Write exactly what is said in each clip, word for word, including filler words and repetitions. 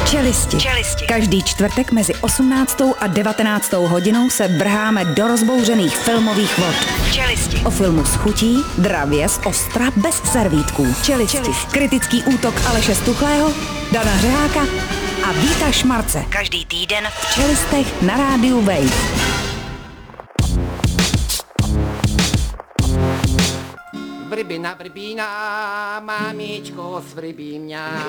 Čelisti. Čelisti. Každý čtvrtek mezi osmnáctou a devatenáctou hodinou se vrháme do rozbouřených filmových vod. Čelisti. O filmu s chutí, dravě, z ostra, bez servítků. Čelisti. Čelisti. Kritický útok Aleše Stuchlého, Dana Řeháka a Víta Šmarce. Každý týden v Čelistech na rádiu Wave. Vrbina, vrbina, mamičko, svrbí mňa.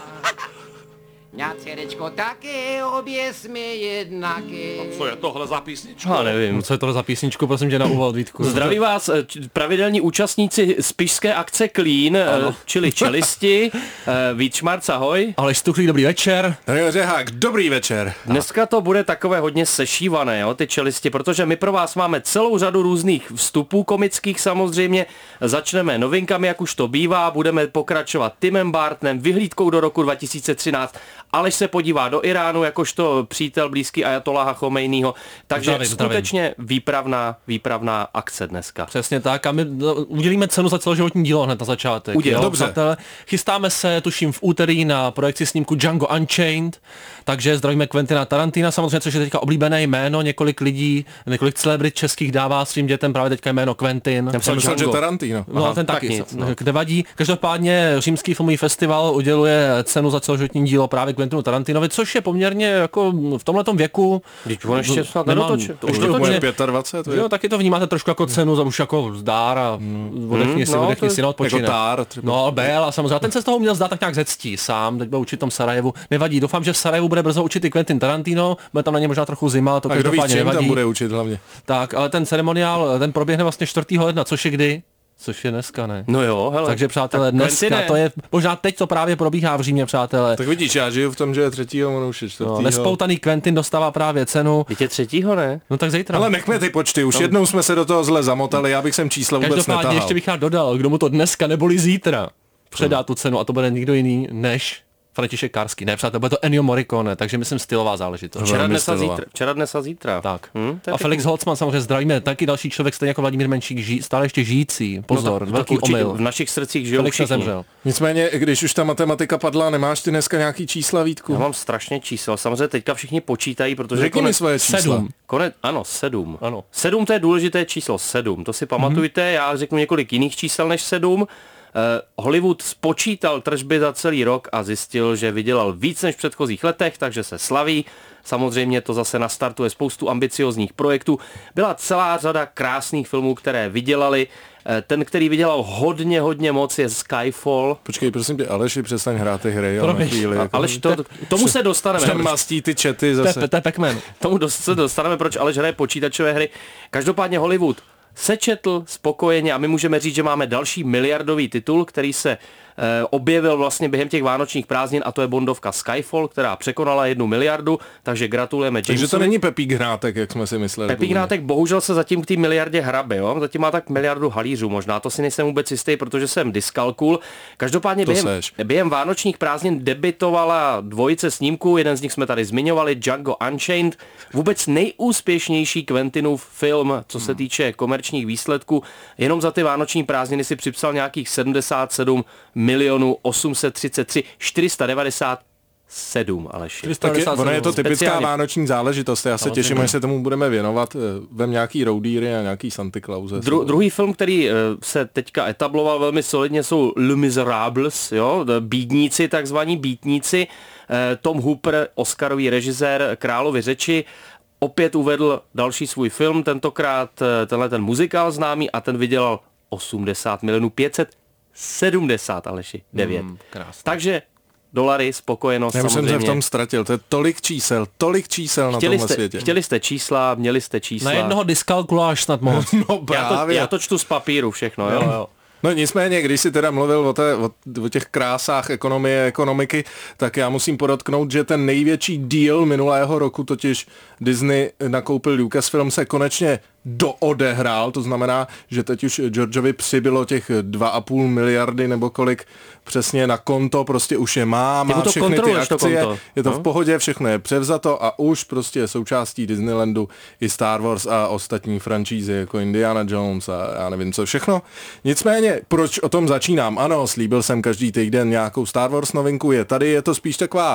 Mňa dcerečko také, obě jsme jednaké. No, co je tohle za písničku? Já nevím. No, co je tohle za písničku, prosím tě na úvod, Vítku. Zdraví vás pravidelní účastníci spišské akce Clean, ano. Čili Čelisti. Vít Šmarc, ahoj. Aleš Stuchlý, dobrý večer. Daniel Řehák, dobrý večer. Dneska to bude takové hodně sešívané, jo, ty Čelisti, protože my pro vás máme celou řadu různých vstupů komických samozřejmě. Začneme novinkami, jak už to bývá, budeme pokračovat Timem Bartonem, vyhlídkou do roku dva tisíce třináct. Aleš se podívá do Iránu jakožto přítel blízký ajatoláha Chomejního, takže zdravím, skutečně zdravím. výpravná, výpravná akce dneska. Přesně tak a my udělíme cenu za celoživotní dílo hned na začátek. Uděl, dobře. Přátelé, chystáme se, tuším, v úterý na projekci snímku Django Unchained, takže zdravíme Quentina Tarantina, samozřejmě, což je teďka oblíbené jméno, několik lidí, několik celebrit českých dává svým dětem právě teďka jméno Quentin. Já jsem myslel, že Tarantino. No Aha, ten tak taky, nic, no. Nevadí. Každopádně Římský filmový festival uděluje cenu za celoživotní dílo právě Quentinu Tarantinovi, což je poměrně jako v tomhletom věku. Když on ještě snad nedotočil. Už to bude dvacet pět. Jo, taky to vnímáte trošku jako cenu za už jako zdár a odechni si, no, odechni to si na odpočinek. Jako tár třeba. No, byl a samozřejmě. A ten se z toho měl zdát tak nějak ze ctí sám, teď bude učit v tom Sarajevu. Nevadí, doufám, že v Sarajevu bude brzo učit i Quentin Tarantino, bude tam na ně možná trochu zima, to každopádně nevadí. Tam bude učit hlavně. Tak, ale ten ceremoniál, ten proběhne vlastně čtvrtého ledna, což je kdy? Což je dneska, ne? No jo, hele. Takže přátelé, tak dneska Quentine. to je, možná teď to právě probíhá v Římě, přátelé. Tak vidíš, já žiju v tom, že je třetího, ono už je čtvrtýho. No, nespoutaný Quentin dostává právě cenu. Víte třetího, ne? No tak zítra. Ale nechme ty počty, už jednou jsme se do toho zle zamotali, já bych sem čísla vůbec Každopádně netahal. ještě bych rád dodal, kdo mu to dneska neboli zítra předá tu cenu a to bude nikdo jiný než František Karský. Ne, přátelé, bude to Ennio Morricone, takže myslím stylová záležitost. Včera, Velmi dnes a stylová. zítra. Včera, dnes a zítra. Tak. Hm, to je A Felix Holzman samozřejmě zdravíme, taky další člověk, stejně jako Vladimír Menšík, ži, stále ještě žijící. Pozor, no, tak, velký tak určitě omyl. v našich srdcích žijou Felix všichni. zemřel. Nicméně, když už ta matematika padla, nemáš ty dneska nějaký čísla, Vítku? Já mám strašně čísel. Samozřejmě teďka všichni počítají, protože Řekni mi konec, svoje čísla. sedm. konec, ano, sedm. Ano. Sedm to je důležité číslo, sedm. To si pamatujte, mm-hmm. já řeknu několik jiných čísel než sedm. Uh, Hollywood spočítal tržby za celý rok a zjistil, že vydělal víc než v předchozích letech, takže se slaví. Samozřejmě to zase nastartuje spoustu ambiciozních projektů. Byla celá řada krásných filmů, které vydělali. Uh, ten, který vydělal hodně, hodně moc, je Skyfall. Počkej, prosím tě, Aleši, přestaň hrát ty hry. Jo, na chvíli, jako... Aleš, to, tomu se dostaneme. Ten mastí ty čety zase. To je Pac-Man. Tomu dost se dostaneme, proč Aleš hraje počítačové hry. Každopádně Hollywood sečetl spokojeně a my můžeme říct, že máme další miliardový titul, který se e, objevil vlastně během těch vánočních prázdnin a to je bondovka Skyfall, která překonala jednu miliardu, takže gratulujeme Jamesovi. Takže to není Pepík Hrátek, jak jsme si mysleli. Pepík Hrátek bohužel se zatím k té miliardě hrabe, jo? Zatím má tak miliardu halířů možná, to si nejsem vůbec jistý, protože jsem dyskalkul. Každopádně během, během vánočních prázdnin debitovala dvojice snímků, jeden z nich jsme tady zmiňovali, Django Unchained, vůbec nejúspěšnější Quentinův film, co se týče komerčních výsledků. Jenom za ty vánoční prázdniny si připsal nějakých sedmdesát sedm milionů osm set třicet tři čtyři sta devadesát sedm, Aleši. Tak je, ona je to typická Speciálně. vánoční záležitost. Já se Samozřejmě. těším, až se tomu budeme věnovat. Vem nějaký roadíry a nějaký Santa Clause. Dru, druhý film, který uh, se teďka etabloval velmi solidně, jsou Les Miserables, jo, bídníci, takzvaní bítníci. Uh, Tom Hooper, oscarový režisér Královy řeči, opět uvedl další svůj film, tentokrát uh, tenhle ten muzikál známý a ten vydělal osmdesát milionů pět set sedmdesát, Aleši, devět. Mm, krásně. Takže dolary, spokojenost Já už jsem samozřejmě. se v tom ztratil. To je tolik čísel, tolik čísel chtěli na tomhle jste, světě. chtěli jste čísla, měli jste čísla. Na jednoho dyskalkuláž snad moc. No já, to, právě. já to čtu z papíru všechno, jo. Jo, jo. No nicméně, když si teda mluvil o, té, o, o těch krásách ekonomie, ekonomiky, tak já musím podotknout, že ten největší deal minulého roku, totiž Disney nakoupil Lucasfilm, se konečně doodehrál, to znamená, že teď už Georgeovi přibylo těch dva a půl miliardy nebo kolik přesně na konto, prostě už je má, má to všechny ty akcie, konto. je to no? v pohodě, všechno je převzato a už prostě je součástí Disneylandu i Star Wars a ostatní franšízy jako Indiana Jones a já nevím co všechno. Nicméně, proč o tom začínám? Ano, slíbil jsem každý týden nějakou Star Wars novinku, je tady, je to spíš taková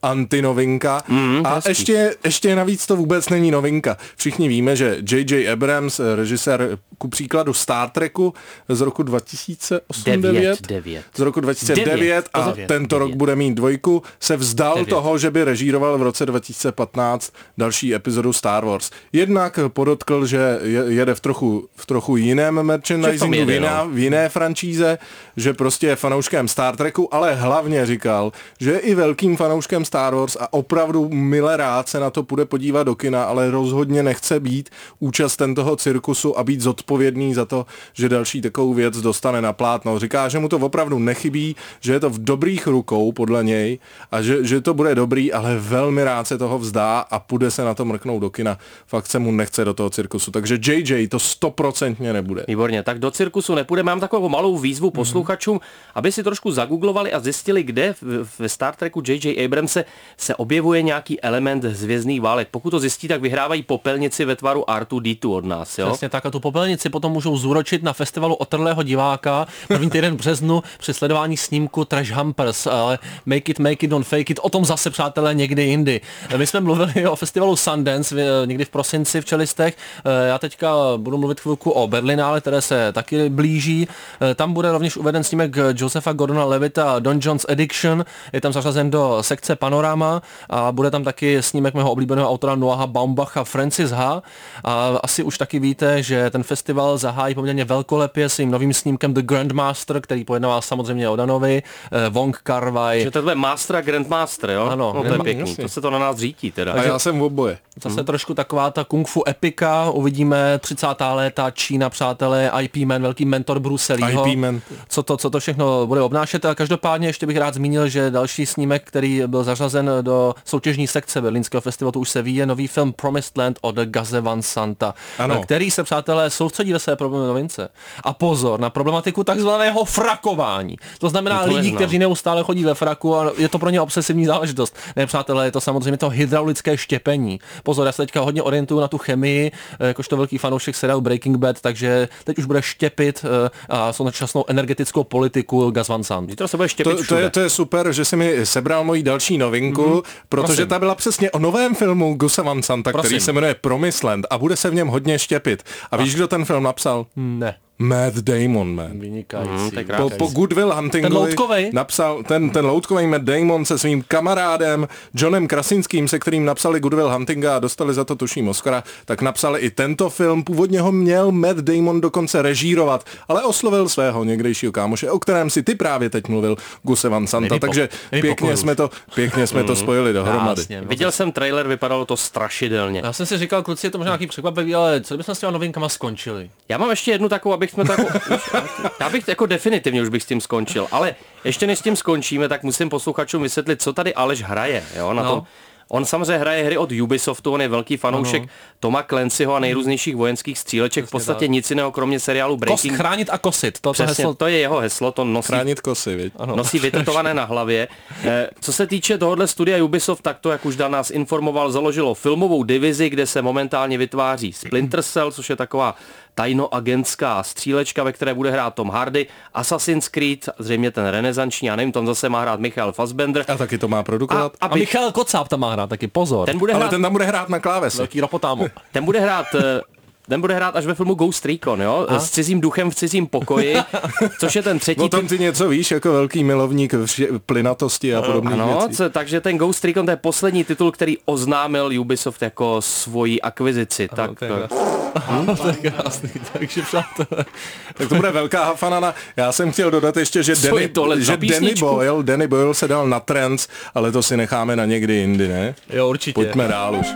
antinovinka. Mm, a ještě, ještě navíc to vůbec není novinka. Všichni víme, že J J Abrams, režisér ku příkladu Star Treku z roku dva tisíce osm devět, z roku dva tisíce devět a devět, tento devět. Rok bude mít dvojku, se vzdal devět. toho, že by režíroval v roce dva tisíce patnáct další epizodu Star Wars. Jednak podotkl, že jede v trochu, v trochu jiném merchandisingu, jede, v, jiné, no. v jiné franšíze, že prostě je fanouškem Star Treku, ale hlavně říkal, že je i velkým fanouškem Star Wars a opravdu mile rád se na to půjde podívat do kina, ale rozhodně nechce být účasten toho cirkusu a být zodpovědný za to, že další takovou věc dostane na plátno. Říká, že mu to opravdu nechybí, že je to v dobrých rukou podle něj a že, že to bude dobrý, ale velmi rád se toho vzdá a půjde se na to mrknout do kina. Fakt se mu nechce do toho cirkusu. Takže J J to stoprocentně nebude. Výborně, tak do cirkusu nepůjde. Mám takovou malou výzvu posluchačům, mm-hmm. aby si trošku zagooglovali a zjistili, kde ve Star Treku J J Abramse se objevuje nějaký element z Hvězdných válek. Pokud to zjistí, tak vyhrávají popelnici ve tvaru R dva D dva od nás. Jo? Přesně tak a tu popelnici potom můžou zúročit na festivalu Otrlého diváka první týden v březnu při sledování snímku Trash Humpers, ale Make It, Make It, Don't Fake It, o tom zase, přátelé, někdy jindy. My jsme mluvili o festivalu Sundance někdy v prosinci v Čelistech, já teďka budu mluvit chvilku o Berlinále, které se taky blíží. Tam bude rovněž uveden snímek Josepha Gordona-Levitta Don John's Addiction, je tam zařazen do sekce Panorama a bude tam taky snímek mého oblíbeného autora Noaha Baumbacha Francis H. A asi už taky víte, že ten festival zahájí poměrně velkolepě svým novým snímkem The Grandmaster, který pojednává samozřejmě o Danovi, Wong Kar-wai. Že to je Master a Grandmaster, jo? Ano. No, to je pěkný, jasně. To se to na nás řítí teda. A já jsem v oboje. Zase hmm. trošku taková ta kung fu epika, uvidíme třicátá léta, Čína, přátelé, I P Man, velký mentor Bruce Leeho. I P Man. Co to, co to všechno bude obnášet. A každopádně ještě bych rád zmínil, že další snímek, který byl zařazen do soutěžní sekce Berlínského festivalu, už se ví, je nový film Promised Land od Gaze Van Santa, ano. který se, přátelé, soustředí ve své problémy novince. A pozor na problematiku takzvaného frakování. To znamená to lidi, kteří neustále chodí ve fraku a je to pro ně obsesivní záležitost. Ne, přátelé, je to samozřejmě to hydraulické štěpení. Pozor, já se teďka hodně orientuju na tu chemii, jakožto velký fanoušek seriálu Breaking Bad, takže teď už bude štěpit a současnou energetickou politiku Gus Van Sant. To se bude štěpit to, to, je, to je super, že jsi mi sebral moji další novinku, mm-hmm. protože Prosím. ta byla přesně o novém filmu Gusa Van Santa, Prosím. který se jmenuje Promised Land a bude se v něm hodně štěpit. A, a. víš, kdo ten film napsal? Ne. Matt Damon, man. Vynikající. Mm, po, po Good Will Huntingovi napsal ten, ten loutkovej Matt Damon se svým kamarádem Johnem Krasinským, se kterým napsali Good Will Huntinga a dostali za to tuším Oscara, tak napsali i tento film. Původně ho měl Matt Damon dokonce režírovat, ale oslovil svého někdejšího kámoše, o kterém si ty právě teď mluvil, Guse Van Santa, Nevypo, takže pěkně jsme, to, pěkně jsme to spojili dohromady. Jasně, viděl jsem trailer, vypadalo to strašidelně. Já jsem si říkal, kluci, je to možná nějaký překvapivý, ale co bychom s těma novinkama skončili? Já mám ještě jednu takovou, abych jsme tako, já bych jako definitivně už bych s tím skončil, ale ještě než s tím skončíme, tak musím posluchačům vysvětlit, co tady Aleš hraje, jo, na no. tom. On samozřejmě hraje hry od Ubisoftu, on je velký fanoušek ano. Toma Clancyho a nejrůznějších vojenských stříleček, v podstatě tak. nic jiného kromě seriálu Breaking. Kost, chránit a kosit. To, Přesně, heslo... to je jeho heslo, to nosí, chránit kosy, viď? nosí vytetované na hlavě. Eh, co se týče tohohle studia Ubisoft, tak to, jak už Dan nás informoval, založilo filmovou divizi, kde se momentálně vytváří Splinter Cell, což je taková tajnoagentská střílečka, ve které bude hrát Tom Hardy, Assassin's Creed, zřejmě ten renesanční, já nevím, tam zase má hrát Michael Fassbender. A taky to má produkovat. A, a, a Michal Kocáb tam má hrát taky, pozor. Ten bude Ale hrát, ten tam bude hrát na klávesi. Velký ropotámu. Ten bude hrát... Ten bude hrát až ve filmu Ghost Recon, jo? A? S cizím duchem v cizím pokoji, což je ten třetí... O tom ty něco víš, jako velký milovník plynatosti a podobných ano, věcí. Co, takže ten Ghost Recon, to je poslední titul, který oznámil Ubisoft jako svoji akvizici. Ano, tak to je krásný. To je krásný, takže přátelé. Tak to bude velká hafanana. Já jsem chtěl dodat ještě, že, Danny, že Danny, Boyle, Danny Boyle se dal na trends, ale to si necháme na někdy jindy, ne? Jo, určitě. Pojďme dál už.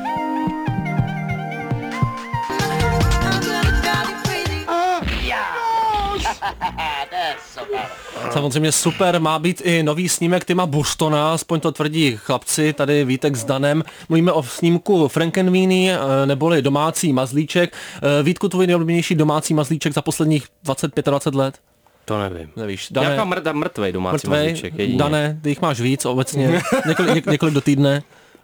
Samozřejmě super, má být i nový snímek Tima Burstona, aspoň to tvrdí chlapci, tady Vítek s Danem. Mluvíme o snímku Frankenweenie, neboli domácí mazlíček. Vítku, tvůj nejoblíbenější domácí mazlíček za posledních dvacet pět dvacet let? To nevím. Nevíš. Dane, Nějaká mrt, mrtvej domácí mrtvej, mazlíček jedině. Dane, ty jich máš víc obecně, několik, něk, několik do týdne.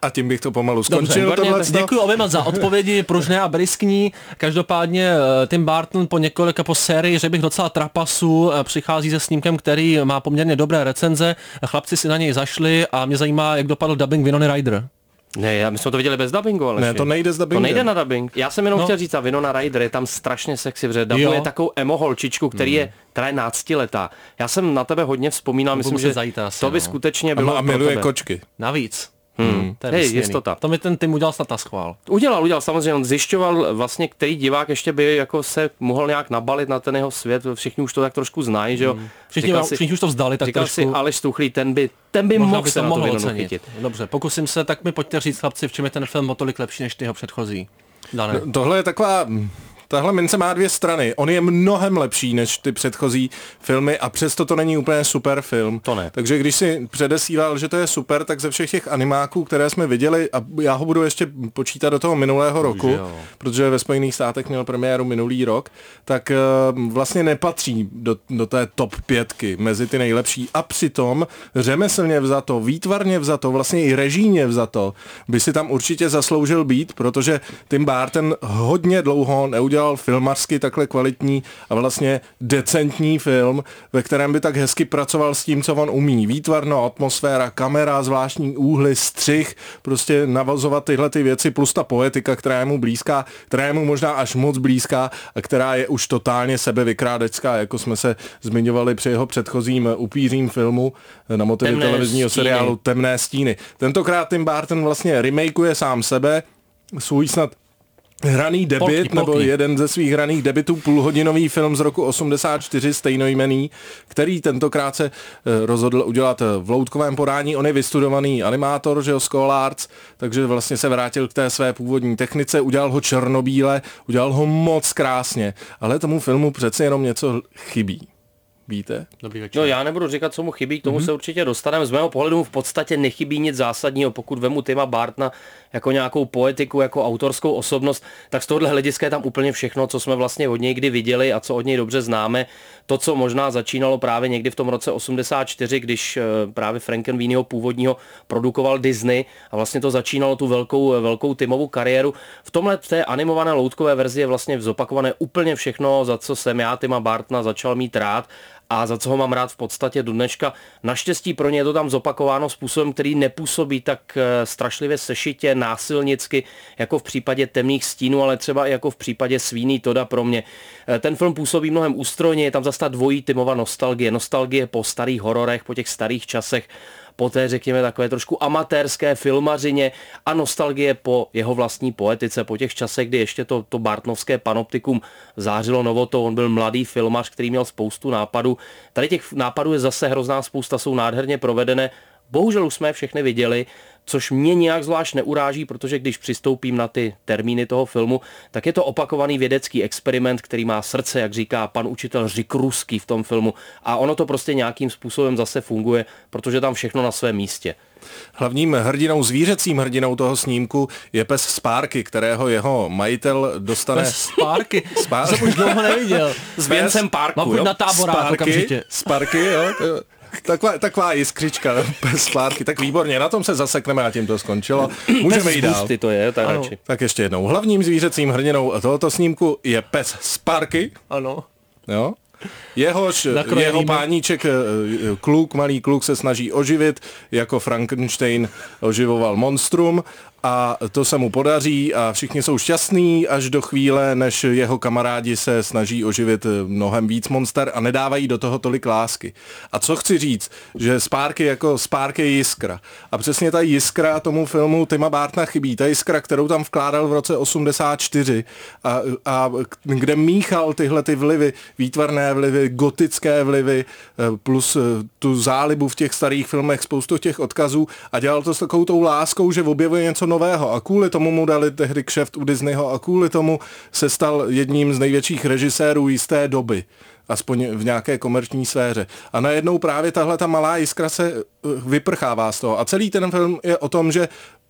A tím bych to pomalu skončil. Děkuji oběma za odpovědi pružné a briskní. Každopádně Tim Burton po několika po sérii, že bych docela trapasu, přichází se snímkem, který má poměrně dobré recenze. Chlapci si na něj zašli a mě zajímá, jak dopadl dubbing Winona Ryder. Ne, já my jsme to viděli bez dubbingu, ale ne, to nejde s dubbingem. To nejde na dubbing. Já jsem jenom no. chtěl říct, a Winona Ryder je tam strašně sexy, protože dabuje takovou emo holčičku, který mm. je, která je náctiletá. Já jsem na tebe hodně vzpomínal, myslím, že asi, to by no. skutečně bylo. A miluje kočky. Navíc. Hmm. To je Hej, jistota. To mi ten Tim udělal snad na schvál. Udělal, udělal, samozřejmě. On zjišťoval vlastně, který divák ještě by jako se mohl nějak nabalit na ten jeho svět. Všichni už to tak trošku znají, že jo. Hmm. Všichni, si, všichni už to vzdali, tak říkal trošku. si Aleš Stuchlý, ten by, ten by mohl se na to Winonu chytit. Dobře, pokusím se, tak mi pojďte říct, chlapci, v čem je ten film o tolik lepší než ty jeho předchozí. No, tohle je taková... Tahle mince má dvě strany. On je mnohem lepší než ty předchozí filmy a přesto to není úplně super film. To ne. Takže když si předesílal, že to je super, tak ze všech těch animáků, které jsme viděli, a já ho budu ještě počítat do toho minulého roku, jo. protože ve Spojených státech měl premiéru minulý rok, tak uh, vlastně nepatří do, do té top pětky mezi ty nejlepší. A přitom řemeslně vzato, výtvarně vzato, vlastně i režijně vzato, by si tam určitě zasloužil být, protože Tim Burton hodně dlouho neudělal filmařsky takhle kvalitní a vlastně decentní film, ve kterém by tak hezky pracoval s tím, co on umí. Výtvarno, atmosféra, kamera, zvláštní úhly, střih, prostě navazovat tyhle ty věci, plus ta poetika, která je mu blízká, která je mu možná až moc blízká a která je už totálně sebevykrádecká, jako jsme se zmiňovali při jeho předchozím upířím filmu na motivy televizního stíny. seriálu Temné stíny. Tentokrát Tim Burton vlastně remakeuje sám sebe, svůj snad hraný debut, polky, polky. nebo jeden ze svých hraných debutů, půlhodinový film z roku osmdesát čtyři stejnojmenný, který tentokrát se rozhodl udělat v loutkovém podání. On je vystudovaný animátor, že jo, School Arts, takže vlastně se vrátil k té své původní technice, udělal ho černobíle, udělal ho moc krásně, ale tomu filmu přeci jenom něco chybí. Víte? No já nebudu říkat, co mu chybí, k tomu mm-hmm. se určitě dostaneme. Z mého pohledu mu v podstatě nechybí nic zásadního, pokud vemu Tima Burtona jako nějakou poetiku, jako autorskou osobnost, tak z tohohle hlediska je tam úplně všechno, co jsme vlastně od něj kdy viděli a co od něj dobře známe. To, co možná začínalo právě někdy v tom roce osmdesát čtyři, když právě Frankenweeniho původního produkoval Disney a vlastně to začínalo tu velkou, velkou Timovu kariéru. V tomhle v té animované loutkové verzi je vlastně zopakované úplně všechno, za co jsem já Tima Burtona začal mít rád a za co ho mám rád v podstatě do dneška. Naštěstí pro ně je to tam zopakováno způsobem, který nepůsobí tak strašlivě sešitě, násilnicky, jako v případě Temných stínů, ale třeba i jako v případě Sweeney Todda pro mě. Ten film působí mnohem ústrojně, je tam zase ta dvojí Timova nostalgie. Nostalgie po starých hororech, po těch starých časech, po té, řekněme, takové trošku amatérské filmařině a nostalgie po jeho vlastní poetice, po těch časech, kdy ještě to, to Burtonovské panoptikum zářilo novotou. On byl mladý filmař, který měl spoustu nápadů. Tady těch nápadů je zase hrozná spousta, jsou nádherně provedené. Bohužel už jsme je všechny viděli, což mě nějak zvlášť neuráží, protože když přistoupím na ty termíny toho filmu, tak je to opakovaný vědecký experiment, který má srdce, jak říká pan učitel Řik Ruský v tom filmu. A ono to prostě nějakým způsobem zase funguje, protože tam všechno na svém místě. Hlavním hrdinou, zvířecím hrdinou toho snímku je pes Sparky, kterého jeho majitel dostane... Pes Sparky? Spar... Jsem už dlouho neviděl. S věncem parku, Mám jo? Na táborák okamžitě. Sparky, jo? Taková, taková jiskřička, pes Sparky, tak výborně, na tom se zasekneme a tím to skončilo. Můžeme jít dál. To je, tak, radši. Tak ještě jednou. Hlavním zvířecím hrdinou tohoto snímku je pes Sparky. Ano. Jo? Jehož, jeho páníček, kluk, malý kluk se snaží oživit, jako Frankenstein oživoval monstrum a to se mu podaří a všichni jsou šťastní až do chvíle, než jeho kamarádi se snaží oživit mnohem víc monster a nedávají do toho tolik lásky. A co chci říct, že Sparky jako Sparky je jiskra. A přesně ta jiskra tomu filmu Tima Burtona chybí. Ta jiskra, kterou tam vkládal v roce osmdesát čtyři a, a kde míchal tyhle ty vlivy, výtvarné vlivy, gotické vlivy, plus tu zálibu v těch starých filmech, spoustu těch odkazů a dělal to s takovou tou láskou, že objevuje něco nového a kvůli tomu mu dali tehdy kšeft u Disneyho a kvůli tomu se stal jedním z největších režisérů jisté doby, aspoň v nějaké komerční sféře. A najednou právě tahle ta malá jiskra se vyprchává z toho a celý ten film je o tom, že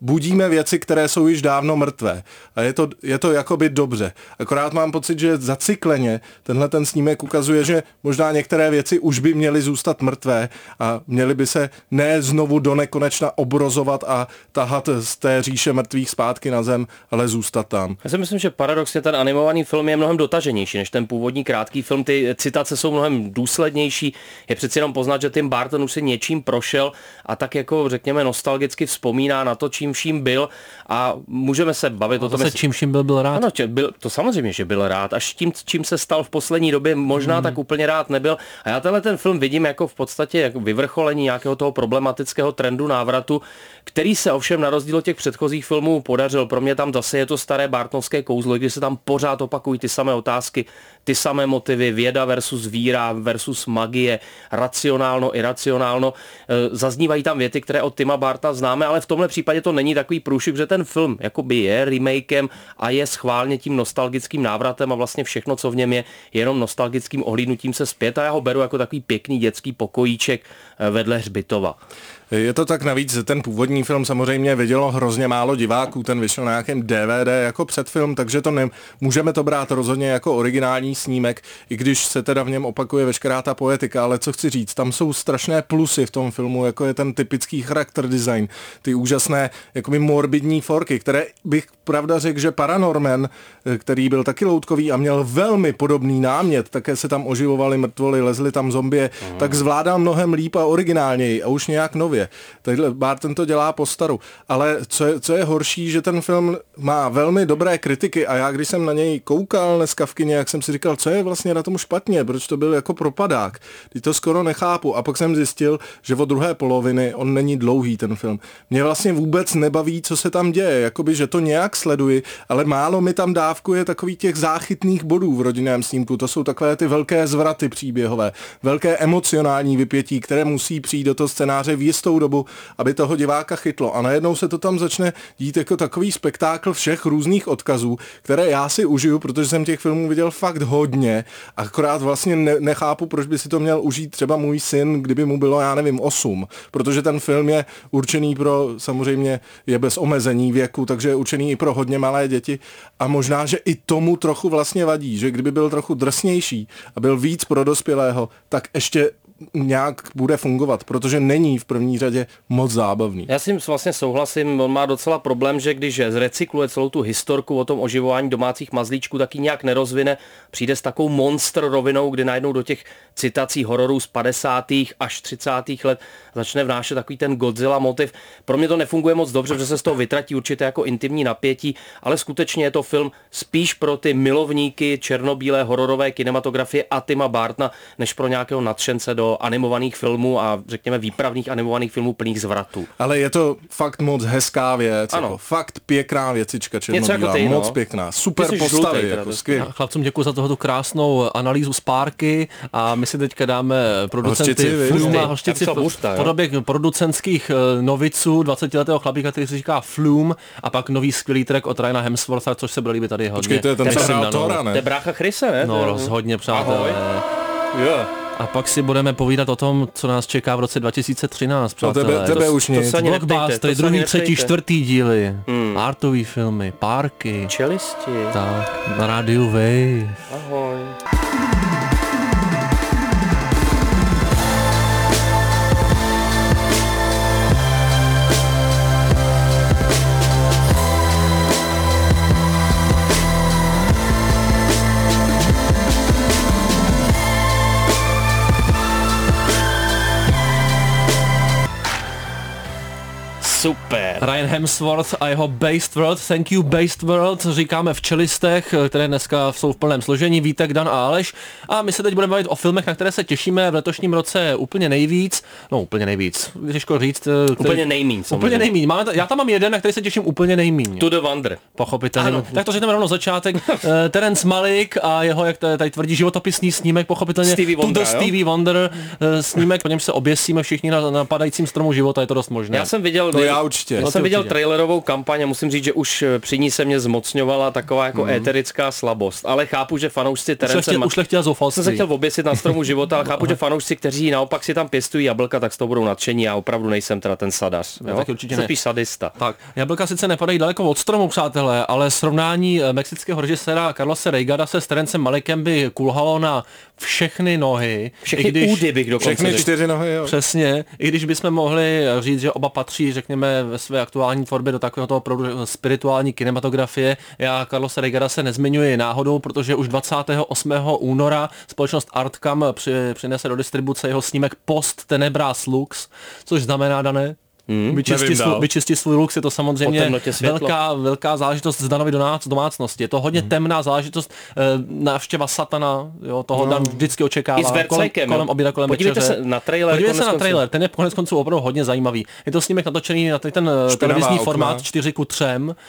budíme věci, které jsou již dávno mrtvé. A je to, je to jakoby dobře. Akorát mám pocit, že zacykleně tenhle ten snímek ukazuje, že možná některé věci už by měly zůstat mrtvé a měly by se ne znovu do nekonečna obrozovat a tahat z té říše mrtvých zpátky na zem, ale zůstat tam. Já si myslím, že paradoxně ten animovaný film je mnohem dotaženější než ten původní krátký film. Ty citace jsou mnohem důslednější. Je přeci jenom poznat, že Tim Burton už si něčím prošel a tak jako řekněme nostalgicky vzpomíná na to, čím vším byl a můžeme se bavit a o tom. Zase čím vším byl, byl rád? Ano, byl, to samozřejmě, že byl rád. Až tím, čím se stal v poslední době, možná hmm. tak úplně rád nebyl. A já tenhle ten film vidím jako v podstatě jako vyvrcholení nějakého toho problematického trendu návratu, který se ovšem na rozdíl od těch předchozích filmů podařil. Pro mě tam zase je to staré bartonovské kouzlo, kdy se tam pořád opakují ty samé otázky, ty samé motivy, věda versus víra versus magie, racionálno, iracionálno. Zaznívají tam věty, které od Tima Burtona známe, ale v tomhle případě to není takový průšvih, že ten film jakoby je remakem a je schválně tím nostalgickým návratem a vlastně všechno, co v něm je, je jenom nostalgickým ohlídnutím se zpět a já ho beru jako takový pěkný dětský pokojíček vedle hřbitova. Je to tak, navíc ten původní film samozřejmě vidělo hrozně málo diváků, ten vyšel na nějakém D V D jako předfilm, takže to ne, můžeme to brát rozhodně jako originální snímek, i když se teda v něm opakuje veškerá ta poetika, ale co chci říct, tam jsou strašné plusy v tom filmu, jako je ten typický charakter design, ty úžasné jakoby morbidní forky, které bych pravda řekl, že Paranorman, který byl taky loutkový a měl velmi podobný námět, také se tam oživovali mrtvoly, lezli tam zombie, mm. tak zvládal mnohem líp a originálněji a už nějak nově. Tadyhle Burton to dělá po staru. Ale co je, co je horší, že ten film má velmi dobré kritiky a já, když jsem na něj koukal dneska v kině, jak jsem si říkal, co je vlastně na tom špatně, proč to byl jako propadák. Teď to skoro nechápu. A pak jsem zjistil, že od druhé poloviny on není dlouhý ten film. Mě vlastně vůbec nebaví, co se tam děje. Jakoby, že to nějak sleduji, ale málo mi tam dávkuje takových těch záchytných bodů v rodinném snímku. To jsou takové ty velké zvraty příběhové, velké emocionální vypětí, které musí přijít do toho scénáře v jistou dobu, aby toho diváka chytlo. A najednou se to tam začne dít jako takový spektákl všech různých odkazů, které já si užiju, protože jsem těch filmů viděl fakt hodně. Akorát vlastně ne- nechápu, proč by si to měl užít třeba můj syn, kdyby mu bylo, já nevím, osm. Protože ten film je určený pro, samozřejmě je bez omezení věku, takže je určený i pro hodně malé děti. A možná, že i tomu trochu vlastně vadí, že kdyby byl trochu drsnější a byl víc pro dospělého, tak ještě nějak bude fungovat, protože není v první řadě moc zábavný. Já s tím vlastně souhlasím, on má docela problém, že když zrecykluje celou tu historku o tom oživování domácích mazlíčků, taky nějak nerozvine, přijde s takovou monster rovinou, kdy najednou do těch citací hororů z padesátých až třicátých let začne vnášet takový ten Godzilla motiv. Pro mě to nefunguje moc dobře, že se z toho vytratí určitě jako intimní napětí, ale skutečně je to film spíš pro ty milovníky černobílé hororové kinematografie a Tima Burtona, než pro nějakého nadšence do animovaných filmů a řekněme výpravných animovaných filmů plných zvratů. Ale je to fakt moc hezká věc, ano. Jako fakt pěkná věcička černobílá, jako ty, moc no. pěkná, super postavy, žlutej, jako skvělý. Chlapcům děkuji za tohoto krásnou analýzu z Párky a my si teďka dáme producenty Flume a hořčici v podobě producentských noviců dvacetiletého chlapíka, který se říká Flume a pak nový skvělý track od Ryana Hemswortha, což se bude líbit tady hodně. Počkej, to je ten hrál Thora, ne? To je brácha Chrise, ne? No rozhodně, přátelé. Yeah. A pak si budeme povídat o tom, co nás čeká v roce dva tisíce třináct, přátelé. Tebe, tebe už nic. Blockbustery, druhý, třetí, čtvrtý díly, hmm. artový filmy, Párky. Čelisti. Tak, na rádiu Wave. Ahoj. Super. Ryan Hemsworth a jeho Based World, thank you Based World, říkáme v Čelistech, které dneska jsou v plném složení, Vítek, Dan a Aleš. A my se teď budeme bavit o filmech, na které se těšíme v letošním roce úplně nejvíc. No úplně nejvíc, těžko říct. Který... Úplně nejmíň. Úplně nejmíň. Máme t- já tam mám jeden, na který se těším úplně nejmíň. To the Wonder. Pochopitelně. Ano. Tak to řekneme rovnou začátek. Terence Malick a jeho, jak tady tvrdí, životopisný snímek, pochopitelně. Stevie Wonder, to the Stevie Wonder snímek, po něm se oběsíme všichni na napadajícím stromu života, je to dost možné. Já jsem viděl to Já určitě. Já jsem viděl trailerovou kampaň a musím říct, že už při ní se mě zmocňovala taková jako mm. éterická slabost. Ale chápu, že fanoušci Terence Už chtěl zoufalství. Jsem se chtěl oběsit na stromu života, ale chápu, že fanoušci, kteří naopak si tam pěstují jablka, tak z toho budou nadšení. Já opravdu nejsem teda ten sadař. No, tak určitě ne. Spíš sadista. Tak, jablka sice nepadají daleko od stromu, přátelé, ale srovnání mexického režiséra Carlose Reigada se s Terencem Malikem by kulhalo na všechny nohy. Všechny když, údy bych dokonce. Všechny čtyři nohy, jo. Přesně. I když bychom mohli říct, že oba patří, řekněme, ve své aktuální tvorbě do takového toho opravdu spirituální kinematografie. Já Carlose Reigada se nezmiňuji náhodou, protože už dvacátého osmého února společnost Artcam při, přinese do distribuce jeho snímek Post Tenebras Lux, což znamená, Dané, Hmm, vyčistit, svůj, vyčistit svůj lux, je to samozřejmě velká, velká záležitost z Danovy domácnosti. Je to hodně hmm. temná záležitost, návštěva satana, jo, toho no. Dan vždycky očekává. I s Vercajkem, kolem, kolem oběda, kolem Podívejte večeře. se na trailer. Podívejte se na trailer, ten je konec konců opravdu hodně zajímavý. Je to snímek natočený na ten Špinavá televizní okna. Formát čtyři ku tři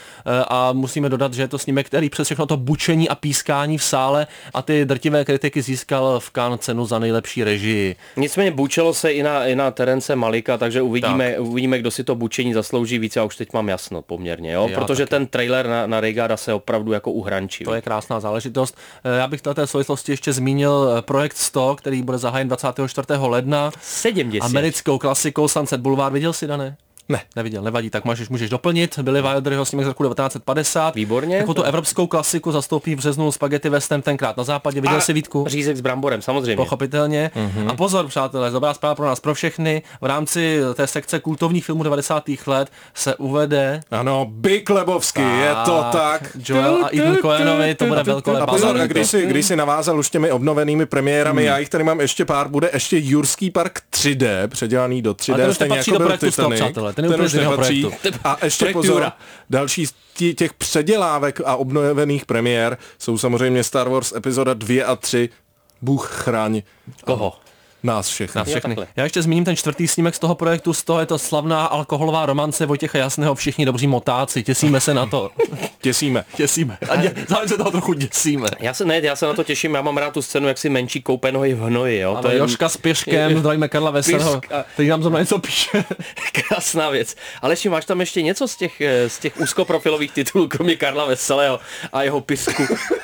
a musíme dodat, že je to snímek, který přes všechno to bučení a pískání v sále a ty drtivé kritiky získal v Cannes cenu za nejlepší režii. Nicméně bučelo se i na, i na Terence Malika, takže uvidíme, tak. uvidíme Víme, kdo si to bučení zaslouží víc, já už teď mám jasno poměrně, jo? Já protože taky. Ten trailer na, na Reigada se opravdu jako uhrančí. To je krásná záležitost. Já bych v této souvislosti ještě zmínil projekt sto, který bude zahájen dvacátého čtvrtého ledna. sedmdesát Americkou klasikou Sunset Boulevard. Viděl jsi, Dané? Ne. Neviděl, nevadí, tak můžeš, můžeš doplnit. Billy Wilderho snímek z roku devatenáct set padesát. Výborně. Jako tu evropskou klasiku zastoupí v březnu Spaghetti Western tenkrát na západě. Viděl jsi, Vítku? Řízek s bramborem, samozřejmě. Pochopitelně. Mm-hmm. A pozor, přátelé, dobrá zpráva pro nás, pro všechny. V rámci té sekce kultovních filmů devadesátých let se uvede... Ano, Big Lebowski, je to tak. Joel a Ethan Coenovi, to bude velkolepá. A pozor, a když si, když si navázal už těmi obnovenými premiérami, hmm. já jich tady mám ještě pár, bude ještě Jurský park tři dé, předělaný do tři dé. Ale ten už nepatří do projektu sto, přátelé. Ten, ten už nepatří. A ještě pozor, další z těch předělávek a obnovených premiér jsou samozřejmě Star Wars epizoda dvě a tři. Bůh chraň. Koho? Nás všechny. Nás všechny. Já ještě zmíním ten čtvrtý snímek z toho projektu sto, je to slavná alkoholová romance Vojtěcha Jasného, Všichni dobří motáci. Těsíme se na to. Těsíme. Těsíme. A dě, zároveň se toho trochu děsíme. Já se ne, já se na to těším, já mám rád tu scénu, jak si menší koupe nohy v hnoji, jo. Ano, to je Joška s Pěškem, zdravíme Karla Veselého, který nám zrovna něco píše. Krásná věc. Ale ještě máš tam ještě něco z těch, z těch úzkoprofilových titulů, kromě Karla Veselého a jeho Pisku.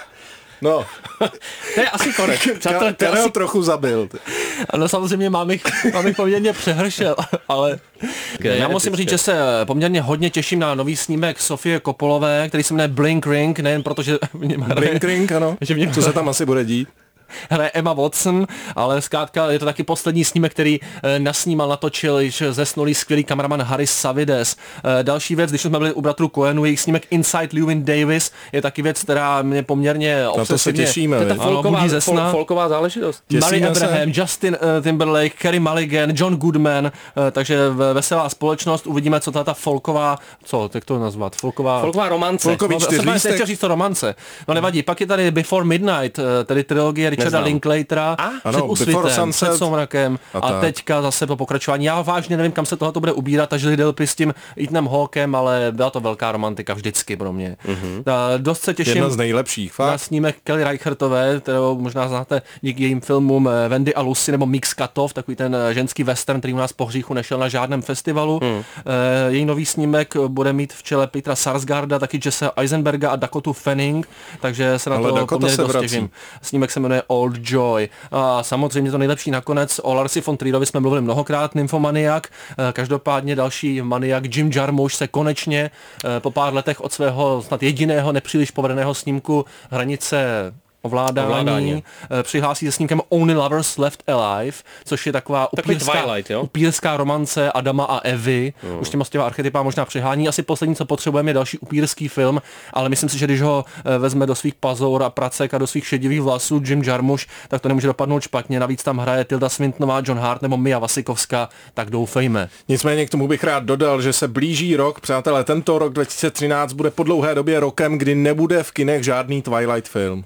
No, to je asi konec. Přátelé, to je asi... trochu zabil. Ano, samozřejmě mám jich, mám jich poměrně přehršel, ale já musím říct, že se poměrně hodně těším na nový snímek Sofie Coppolové, který se jmenuje Blink Ring, nejen protože... Blink Ring, ano. Že mě... Co se tam asi bude dít? Hraje Emma Watson, ale zkrátka je to taky poslední snímek, který e, nasnímal, natočil již zesnulý skvělý kameraman Haris Savides. E, další věc, když jsme byli u bratrů Coenů, jejich snímek Inside Llewyn Davis je taky věc, která mě poměrně obsesivně... Na to se těšíme. To je ta folková, fol, folková záležitost. Mary Abraham, Justin uh, Timberlake, Carey Mulligan, John Goodman, uh, takže veselá společnost, uvidíme, co ta, ta folková, co, jak to nazvat, folková... Folková romance. Folkový no, čtyřlístek. Chtěl říct to romance. No nevadí, pak je tady Before Midnight, uh, tedy trilogie Richarda Linklatera, před Úsvitem, před Soumrakem a, a teďka zase po pokračování. Já vážně nevím, kam se tohoto bude ubírat, takže lidé s tím Ethanem Hawkem, ale byla to velká romantika vždycky pro mě. Mm-hmm. A dost se těším. Jedna z nejlepších, fakt. Na snímek Kelly Reichertové, kterou možná znáte díky jejím filmům Wendy a Lucy nebo Mix Katov, takový ten ženský western, který u nás po hříchu nešel na žádném festivalu. Mm. E, její nový snímek bude mít v čele Petra Sarsgaarda, taky Jesse Eisenberga a Dakotu Fanning, takže se na ale to poměrně dost těším. Snímek se jmenuje Old Joy. A samozřejmě to nejlepší nakonec, o Larsi von Trierovi jsme mluvili mnohokrát, Nymphomaniac, každopádně další maniak Jim Jarmusch se konečně po pár letech od svého snad jediného nepříliš povedeného snímku Hranice ovládání, ovládání. Přihlásí se snímkem Only Lovers Left Alive, což je taková upírská, upírská romance Adama a Evy. Mm. Už těma s těma archetypá možná přihání. Asi poslední, co potřebujeme, je další upírský film, ale myslím si, že když ho vezme do svých pazour a pracek a do svých šedivých vlasů Jim Jarmusch, tak to nemůže dopadnout špatně. Navíc tam hraje Tilda Swintonová, John Hart nebo Mia Wasikowska, tak doufejme. Nicméně k tomu bych rád dodal, že se blíží rok, přátelé, tento rok dva tisíce třináct bude po dlouhé době rokem, kdy nebude v kinech žádný Twilight film. Hmm.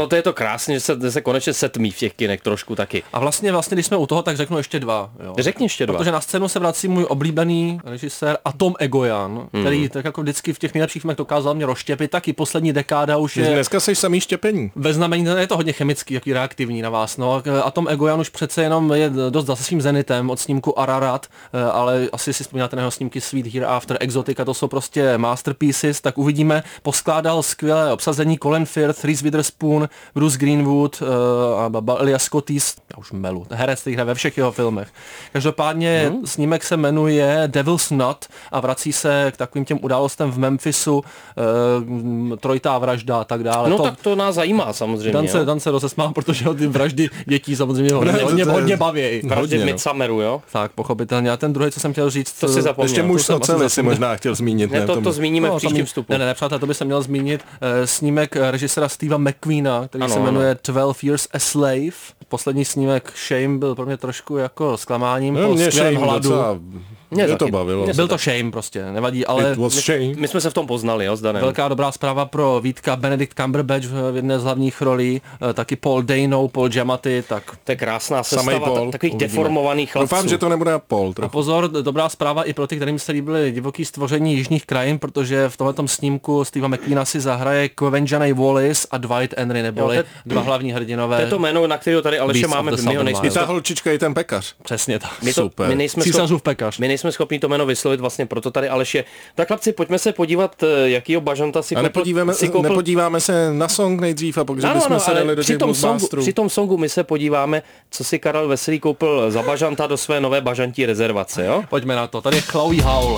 ono to je to krásně, že se, se konečně setmí v těch kinech trošku taky. A vlastně, vlastně, když jsme u toho, tak řeknu ještě dva. Jo. Řekni ještě dva. Protože na scénu se vrací můj oblíbený režisér Atom Egoyan, hmm. který tak jako vždycky v těch nejlepších filmech dokázal mě rozštěpit, taky poslední dekáda už je... Dneska seš samý štěpení. Ve znamení, je to hodně chemický, jaký reaktivní na vás. No. Atom Egoyan už přece jenom je dost za svým zenitem od snímku Ararat, ale asi si vzpomínáte na jeho snímky Sweet Hereafter, Exotica, to jsou prostě masterpieces, tak uvidíme. Poskládal skvělé obsazení Colin Firth, Reese Witherspoon, Bruce Greenwood uh, a Elias Scottis, já už melu, herec, který hraje ve všech jeho filmech. Každopádně hmm. snímek se jmenuje Devil's Knot a vrací se k takovým těm událostem v Memphisu, uh, trojitá vražda a tak dále. No to, tak to nás zajímá samozřejmě. Dan se, Dan se rozesmál, protože ty vraždy dětí samozřejmě hodně, hodně, hodně baví. Vraždy v Midsummeru, jo? Tak, pochopitelně. A ten druhý, co jsem chtěl říct, to si zapomněl. Ještě muž oceli si možná chtěl zmínit. Ne, to, to zmíníme no, v příštím vstupu. Ne, ne, ne, přátelé, to by se měl zmínit uh, snímek režisera Steva McQueena, který ano, se jmenuje ano. twelve years a Slave. Poslední snímek Shame byl pro mě trošku jako zklamáním no, po skvělém hladu. Docela... Mě to bavilo. Byl to shame prostě, nevadí, ale my, my jsme se v tom poznali, jo, s Danem. Velká dobrá zpráva pro Vítka, Benedict Cumberbatch v jedné z hlavních rolí, taky Paul Dano, Paul Giamatti, tak... To je krásná sestava takových deformovaných chlapců. Doufám, že to nebude Paul trochu. A pozor, dobrá zpráva i pro ty, kterým se líbily divoký stvoření jižních krajin, protože v tomhletom snímku Steva McQueena si zahraje Quvenzhané Wallis a Dwight Henry, neboli jo, te... dva hlavní hrdinové. To je to jméno, na kterého tady Aleše máme, my ho nejsme... I ta holčička, i ten pekař. Přesně tak. My to, super. My nejsme Císařův pekař. My nejsme schopni to jméno vyslovit, vlastně proto tady Aleš je. Tak chlapci, pojďme se podívat, jakýho bažanta si koupil. Nepodíváme, si koupil... nepodíváme se na song nejdřív a pokud bychom se dali do těch blockbusterů. Při tom songu my se podíváme, co si Karel Veselý koupil za bažanta do své nové bažantí rezervace, jo? Pojďme na to, tady je Chloe Howell.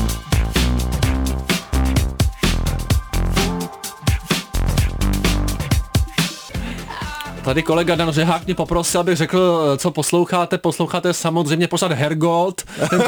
Tady kolega Dan Řehák mě poprosil, abych řekl, co posloucháte. Posloucháte samozřejmě pořád Hergold.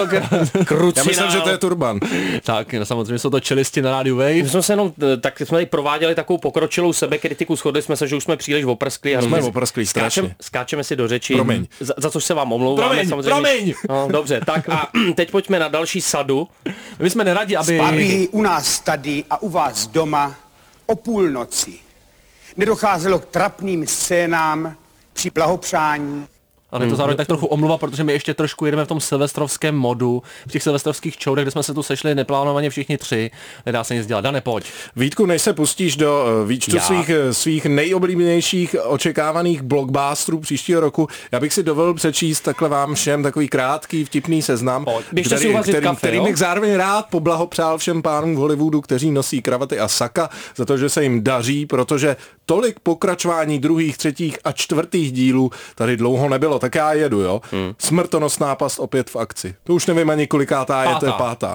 Já myslím, že to je Turban. Tak, samozřejmě jsou to čelisti na rádiu Wave. My jsme se jenom, tak jsme tady prováděli takovou pokročilou sebekritiku, shodli jsme se, že už jsme příliš oprskli. A jsme oprskli strašně. Skáčem, skáčeme si do řeči. Promiň. Za, za což se vám omlouváme. Promiň, samozřejmě. promiň. No, dobře, tak a teď pojďme na další sadu. My jsme neradi, aby... Spali u nás tady a u vás doma o půlnoci. Nedocházelo k trapným scénám při blahopřání. Ale je to zároveň tak trochu omluva, protože my ještě trošku jedeme v tom silvestrovském modu, v těch silvestrovských čourech, kde jsme se tu sešli neplánovaně všichni tři. Nedá se nic dělat. Dane, pojď. Vítku, než se pustíš do výčtu svých, svých nejoblíbenějších očekávaných blockbusterů příštího roku, já bych si dovolil přečíst takhle vám všem takový krátký, vtipný seznam, který, který, kafe, který bych zároveň rád poblahopřál všem pánům v Hollywoodu, kteří nosí kravaty a saka, za to, že se jim daří, protože tolik pokračování druhých, třetích a čtvrtých dílů tady dlouho nebylo. Tak já jedu, jo. Hmm. Smrtonosná past opět v akci. To už nevím ani kolikátá je, to je pátá.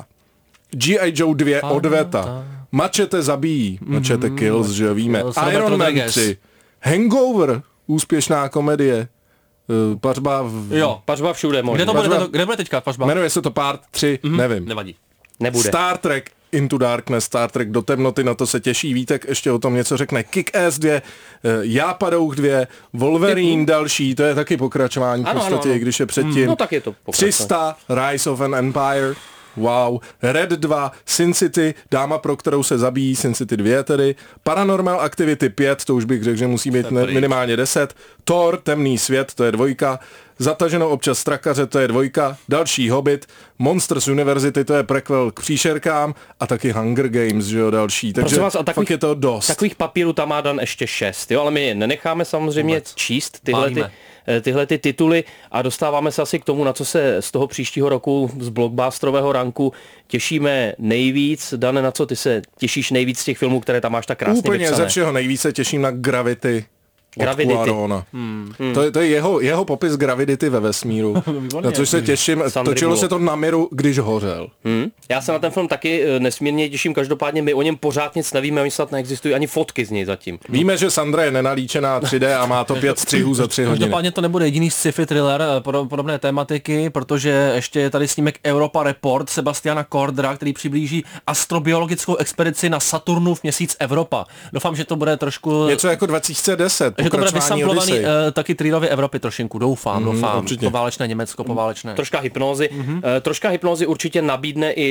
G I. Joe dva odveta. Machete zabíjí. Machete mm, kills, že víme. Iron Man tři. Hangover. Úspěšná komedie. Uh, pařba v... Jo, pařba všude možná. Kde to bude, pařba... kde bude teďka pařba? Jmenuje se to part tři, mm-hmm. nevím. Nevadí. Nebude. Star Trek Into Darkness, Star Trek do temnoty, na to se těší Vítek, ještě o tom něco řekne. Kick-Ass dva, Jápadouch dva, Wolverine Ty... další, to je taky pokračování v podstatě, i když je předtím. Mm, no tak je to tři sta, Rise of an Empire, wow, Red dva, Sin City, dáma, pro kterou se zabíjí, Sin City dva tedy, Paranormal Activity pět, to už bych řekl, že musí být ne, minimálně deset, Thor, Temný svět, to je dvojka, Zataženo občas strakaře, to je dvojka, další Hobbit, Monsters University, to je prequel k příšerkám a taky Hunger Games, že jo, další, takže vás, takových, fakt je to dost. Takových papírů tam má Dan ještě šest, jo, ale my je nenecháme samozřejmě Vůbec. číst tyhle ty, tyhle ty tituly a dostáváme se asi k tomu, na co se z toho příštího roku z blockbusterového ranku těšíme nejvíc. Dane, na co ty se těšíš nejvíc z těch filmů, které tam máš tak krásně Úplně vypsané? ze všeho nejvíce těším na Gravity. Gravidity. Hmm. To, je, to je jeho, jeho popis gravidity ve vesmíru, na což se těším. Sandry Točilo Bullock. se to na Miru, když hořel. Hmm. Já se na ten film taky nesmírně těším, každopádně my o něm pořád nic nevíme, oni snad neexistují ani fotky z něj zatím. Víme, že Sandra je nenalíčená tři dé a má to pět střihů za tři hodiny. Každopádně to nebude jediný sci-fi thriller podobné tématiky, protože ještě je tady snímek Europa Report Sebastiana Kordera, který přiblíží astrobiologickou expedici na Saturnův měsíc Evropa. Doufám, že to bude trošku... Něco jako dva tisíce deset, že to bude vysamplovaný uh, Odyssey. taky thrillerově Evropy trošinku, doufám, mm, doufám. Určitě. Poválečné Německo, poválečné. Troška hypnózy. Mm-hmm. Uh, troška hypnózy určitě nabídne i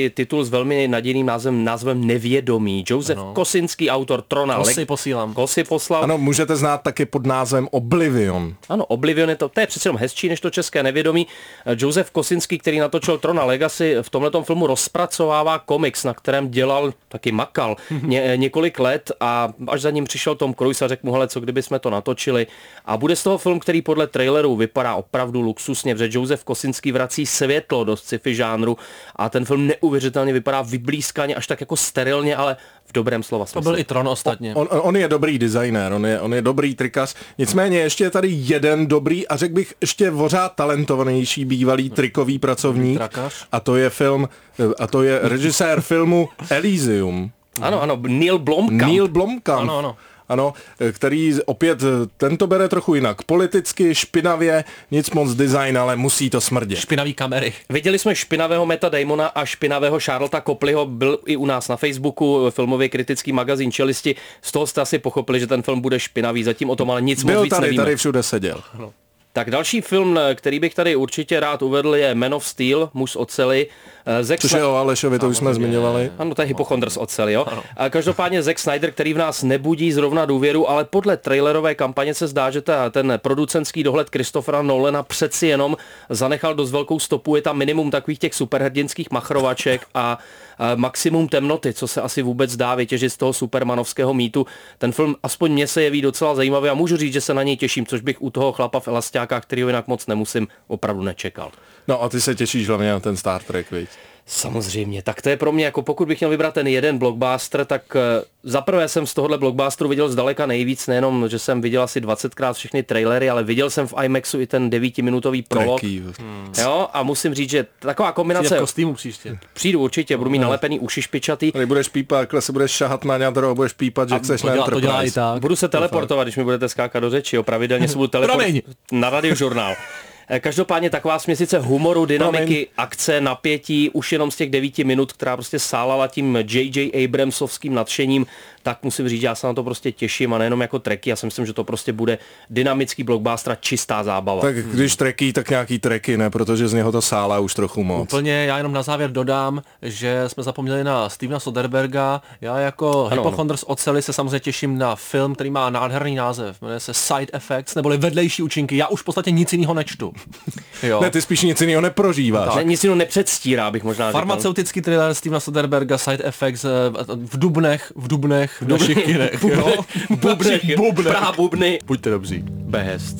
i titul s velmi nadějným názvem, názvem Nevědomí. Josef ano. Kosinský, autor Trona. Kosy posílám. Kosy poslal. Ano, můžete znát taky pod názvem Oblivion. Ano, Oblivion je to, to je přece jenom hezčí než to české Nevědomí. Josef Kosinský, který natočil Trona Legacy, v tomhletom filmu rozpracovává komiks, na kterém dělal, taky makal ně, několik let a až za ním přišel Tom Cruise a řekl mu, hele, co kdyby jsme to natočili. A bude z toho film, který podle trailerů vypadá opravdu luxusně, protože Josef Kosinský vrací světlo do sci-fi žánru a ten film neuvěřitelně vypadá vyblízkaně, až tak jako sterilně, ale v dobrém slova smyslu. To byl i Tron ostatně. On, on je dobrý designér, on je, on je dobrý trikař, nicméně ještě je tady jeden dobrý a řekl bych ještě pořád talentovanější bývalý trikový pracovník a to je film, a to je režisér filmu Elysium. Ano, ano, Neil Blomkamp. Neil Blomkamp. Ano, ano. Ano, který opět tento bere trochu jinak. Politicky, špinavě, nic moc design, ale musí to smrdět. Špinavý kamery. Viděli jsme špinavého Matta Damona a špinavého Charlota Copleyho, byl i u nás na Facebooku, filmový kritický magazín Čelisti. Z toho jste asi pochopili, že ten film bude špinavý, zatím o tom ale nic byl moc víc tady, nevíme. tady všude seděl. No. Tak další film, který bych tady určitě rád uvedl, je Man of Steel, Muž z oceli. Zack Což je o Alešovi, to už jsme zmiňovali. Ano, to je hypochondr z oceli, jo. A každopádně Zack Snyder, který v nás nebudí zrovna důvěru, ale podle trailerové kampaně se zdá, že ta, ten producentský dohled Christophera Nolana přeci jenom zanechal dost velkou stopu. Je tam minimum takových těch superhrdinských machrovaček a, a maximum temnoty, co se asi vůbec dá vytěžit z toho supermanovského mýtu. Ten film aspoň mně se jeví docela zajímavý a můžu říct, že se na něj těším, což bych u toho chlapa v Elastiáka, kterýho jinak moc nemusím, opravdu nečekal. No a ty se těšíš hlavně na ten Star Trek, viď? Samozřejmě, tak to je pro mě, jako pokud bych měl vybrat ten jeden blockbuster, tak zaprvé jsem z tohohle blockbusteru viděl zdaleka nejvíc, nejenom, že jsem viděl asi dvacetkrát všechny trailery, ale viděl jsem v IMAXu i ten devítiminutový prolog. Hmm. Jo, a musím říct, že taková kombinace... Přijde v kostýmu příště. Přijdu určitě, budu mít nalepený uši špičatý. Tady budeš pípat, takhle se budeš šahat na ňadro a budeš pípat, že chceš na Enterprise. Budu se teleportovat, když mi budete skákat do řeči, jo, pravidelně se budu teleportovat na Radiožurnál. Každopádně taková směsice humoru, dynamiky, Promiň. akce, napětí, už jenom z těch devíti minut, která prostě sálala tím J J Abramsovským nadšením, tak musím říct, já se na to prostě těším a nejenom jako treky, já si myslím, že to prostě bude dynamický blockbuster, čistá zábava. Tak když treky, tak nějaký treky, ne, protože z něho to sála už trochu moc. Úplně, já jenom na závěr dodám, že jsme zapomněli na Stevena Soderberga, já jako hypochondr z oceli se samozřejmě těším na film, který má nádherný název, jmenuje se Side Effects, neboli vedlejší účinky, já už v podstatě nic jiného nečtu. Jo. Ne, ty spíš nic jiného neprožíváš. Ne, nic jiného nepředstírá, bych možná říkal. Farmaceutický thriller Stevena Soderberga, Side Effects, v dubnech, v dubnech, v našich kinech. V bubnech, bubnech. Praha bubny. Buďte dobří. Behest.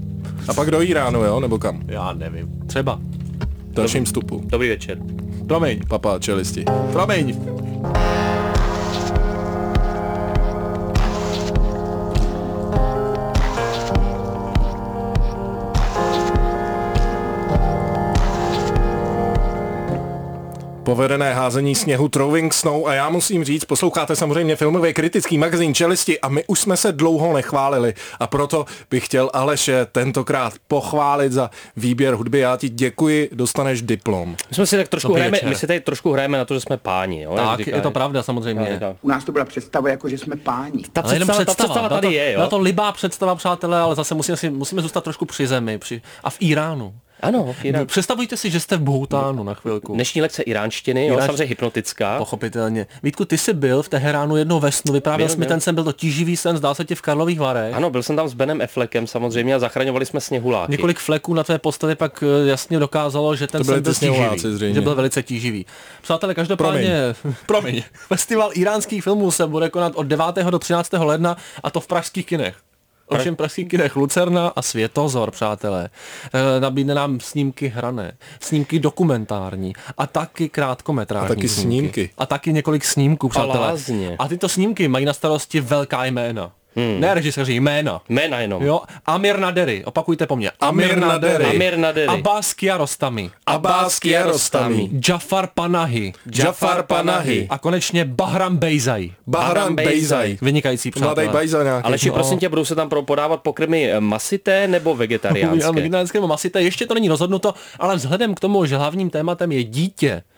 A pak do Iránu, jo, nebo kam? Já nevím. Třeba. Dalším vstupu. Dobrý večer. Promiň. Papa, čelisti. Promiň. Povedené házení sněhu Throwing Snow a já musím říct, posloucháte samozřejmě filmový kritický magazín Čelisti a my už jsme se dlouho nechválili a proto bych chtěl Aleše tentokrát pochválit za výběr hudby. Já ti děkuji, dostaneš diplom. My jsme si tak trošku hrajeme, my si tady trošku hrajeme na to, že jsme páni, jo? Tak, říká, je to pravda samozřejmě. U nás to byla představa jako, že jsme páni. Ta představa, představa, ta představa tady to, je, jo? Byla to libá představa, přátelé, ale zase musíme, si, musíme zůstat trošku při zemi při, a v Iránu. Ano, Irán. Představujte si, že jste v Bhutánu na chvilku. Dnešní lekce iránštiny, Iránš... jo, samozřejmě hypnotická. Pochopitelně. Vítku, ty jsi byl v Teheránu jednou ve snu, vyprávěl jsi mi ten sen, byl to tíživý sen, zdál se ti v Karlových Varech. Ano, byl jsem tam s Benem Affleckem samozřejmě a zachraňovali jsme sněhuláky. Několik fleků na tvé postavě pak jasně dokázalo, že ten sen byl tíživý, že byl velice tíživý. Přátelé, každopádně, promiň. Promiň. Festival iránských filmů se bude konat od devátého do třináctého ledna a to v pražských kinech. Ovšem pražských kinech Lucerna a Světozor, přátelé. E, nabídne nám snímky hrané, snímky dokumentární a taky krátkometrážní. A taky snímky. snímky. A taky několik snímků, přátelé. Palázně. A tyto snímky mají na starosti velká jména. Hmm. Ne režiséři, jména. Jména jenom. Jo, Amir Nadery, opakujte po mně. Amir Nadery. Amir Nadery. Abbas Kiarostami. Abbas Kiarostami. Jafar Panahi. Jafar Panahi. A konečně Bahram Bejzaj. Bahram Bejzaj. Vynikající, přátelé. Mladý Bejza nějaký. Ale či prosím tě, budou se tam podávat pokrmy masité nebo vegetariánské? Vegetariánské nebo masité, ještě to není rozhodnuto, ale vzhledem k tomu, že hlavním tématem je dítě,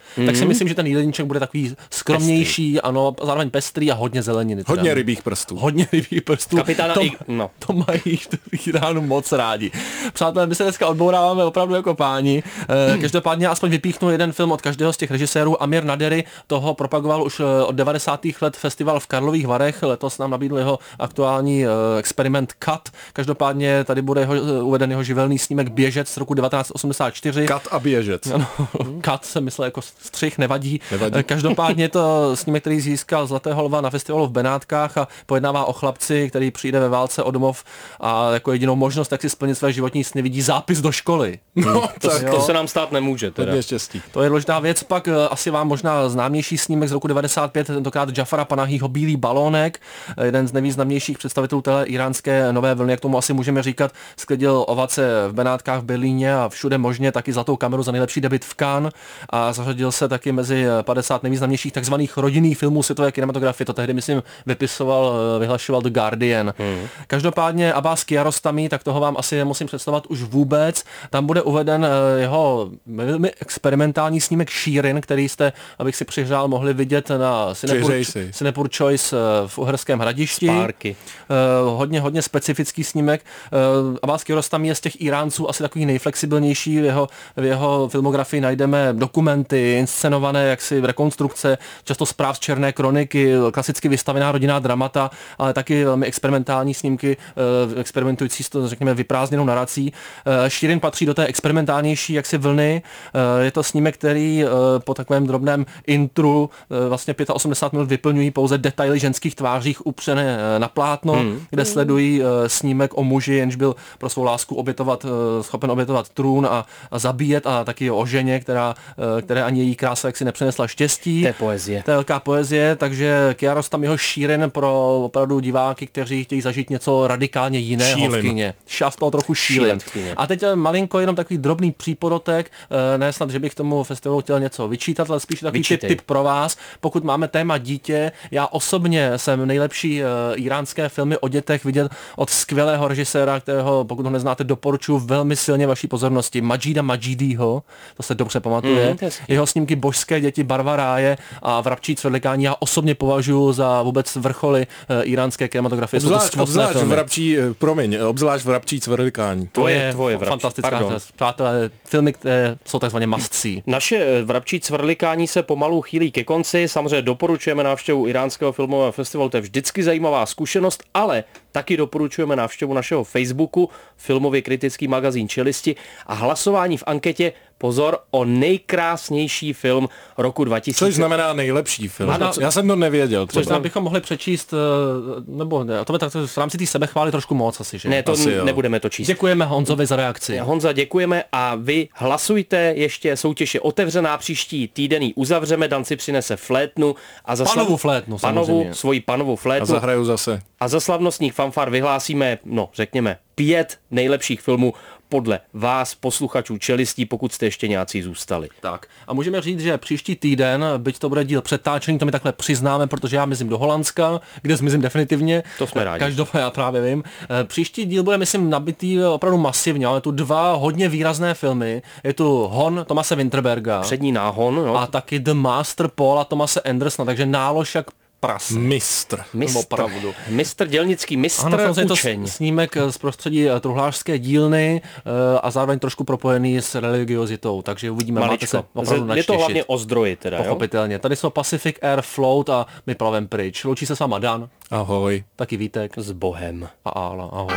mm. tak si myslím, že ten jídelníček bude takový skromnější, pestrý. Ano, zároveň pestrý a hodně zeleniny. Hodně teda. rybích prstů. Hodně rybích prstů. Kapitána to, i... no. to mají v Iránu moc rádi. Přátelé, my se dneska odbouráváme opravdu jako páni. Hmm. Každopádně aspoň vypíchnu jeden film od každého z těch režisérů. Amir Nadery toho propagoval už od devadesátých let festival v Karlových Varech. Letos nám nabídl jeho aktuální experiment Cut. Každopádně tady bude jeho, uveden jeho živelný snímek Běžec z roku devatenáct osmdesát čtyři. Cut a Běžec. Ano, Cut jsem myslel jako střih, nevadí. nevadí. Každopádně to snímek, který získal Zlatého lva na festivalu v Benátkách a pojednává o chlapci, který přijde ve válce o domov a jako jedinou možnost, jak si splnit své životní sny, vidí zápis do školy. No, to, to se nám stát nemůže. Teda. Štěstí. To je důležitá věc. Pak asi vám možná známější snímek z roku devadesát pět, tentokrát Jafara Panahího Bílý balónek, jeden z nejvýznamnějších představitelů té iránské nové vlny, jak tomu asi můžeme říkat, sklidil ovace v Benátkách, v Berlíně a všude možně, taky zlatou kameru za nejlepší debut v Cannes a zařadil se taky mezi padesát nejvýznamnějších takzvaných rodinných filmů světové kinematografie. To tehdy, myslím, vypisoval, vyhlašoval The Guardian. Hmm. Každopádně Abbas Kiarostami, tak toho vám asi nemusím představovat už vůbec. Tam bude uveden jeho velmi experimentální snímek Šírin, který jste, abych si přihřál, mohli vidět na Cinepur Choice v Uherském Hradišti. Spárky. Uh, hodně, hodně specifický snímek. Uh, Abbas Kiarostami je z těch Iránců asi takový nejflexibilnější. V jeho, v jeho filmografii najdeme dokumenty, inscenované jaksi rekonstrukce, často zpráv z černé kroniky, klasicky vystavená rodinná dramata, ale taky velmi experimentální snímky, uh, experimentující s to, řekněme, vyprázdněnou narací. Uh, Šírin patří do té experimentálnější jaksi vlny. Uh, je to snímek, který uh, po takovém drobném intru uh, vlastně osmdesát pět minut vyplňují pouze detaily ženských tvářích upřené uh, na plátno, hmm. kde sledují uh, snímek o muži, jenž byl pro svou lásku obětovat, uh, schopen obětovat trůn a, a zabíjet, a taky o ženě, která, uh, které ani její krása jaksi nepřinesla štěstí. To je poezie. To je velká poezie, takže Kiarostamiho Šírin pro opravdu diváky, kteří chtějí zažít něco radikálně jiného Šílim. v kině. Šav toho trochu šílen. A teď malinko jenom takový drobný přípodotek, ne snad, že bych tomu festivalu chtěl něco vyčítat, ale spíš takový tip, tip pro vás. Pokud máme téma dítě, já osobně jsem nejlepší uh, iránské filmy o dětech viděl od skvělého režiséra, kterého, pokud ho neznáte, doporučuji velmi silně vaší pozornosti, Majida Majidího, to se dobře pamatuje. Mm, jeho snímky Božské děti, Barva ráje a Vrabčí cvrlikání já osobně považuji za vůbec vrcholy uh, iránské kinematografie. Obzvlášť, obzvlášť vrabčí, promiň, obzvlášť Vrabčí cvrlikání. To je tvoje fantastická přátelé, filmy, které jsou takzvaně must-see. Naše Vrabčí cvrlikání se pomalu chýlí ke konci. Samozřejmě doporučujeme návštěvu iránského filmového festivalu, to je vždycky zajímavá zkušenost, ale taky doporučujeme návštěvu našeho Facebooku, filmově kritický magazín Čelisti, a hlasování v anketě, pozor, o nejkrásnější film roku dva tisíce. Což znamená nejlepší film. Ano, já jsem to nevěděl. Což nám bychom mohli přečíst, nebo ne, to by tak v rámci té sebechvály trošku moc asi, že? Ne, to asi nebudeme to číst. Děkujeme Honzovi za reakci. Honza, děkujeme a vy hlasujte, ještě soutěž je otevřená, příští týden ji uzavřeme, Dan si přinese flétnu a za panovu flétnu, panovu, svoji panovou flétnu. A zahraju zase. A za slavnostních fanfar vyhlásíme, no řekněme, pět nejlepších filmů podle vás, posluchačů Čelistí, pokud jste ještě nějací zůstali. Tak. A můžeme říct, že příští týden, byť to bude díl přetáčený, to my takhle přiznáme, protože já mizím do Holandska, kde zmizím definitivně. To jsme rádi. Každopádně já právě vím. Příští díl bude, myslím, nabitý opravdu masivně, ale tu dva hodně výrazné filmy. Je tu Hon Thomase Winterberga. Přední náhon. No. A taky The Master Paula Thomase Andersona, takže nálož jak prase. Mistr. Mistr. Opravdu. Mistr, dělnický mistr, ano, učeň. To snímek z prostředí truhlářské dílny a zároveň trošku propojený s religiositou, takže uvidíme. Máte se opravdu načtěšit. Je to hlavně o zdroji teda, pochopitelně. Jo? Tady jsou Pacific Air Float a my plavem pryč. Loučí se s váma Dan. Ahoj. Taky Vítek. S Bohem. A Ála. Ahoj.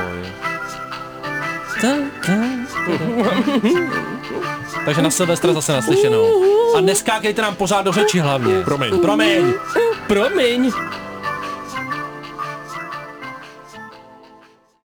Takže na Silvestra zase naslyšenou. A neskákejte nám pořád do řeči hlavně. Promiň. Promiň. Promiň.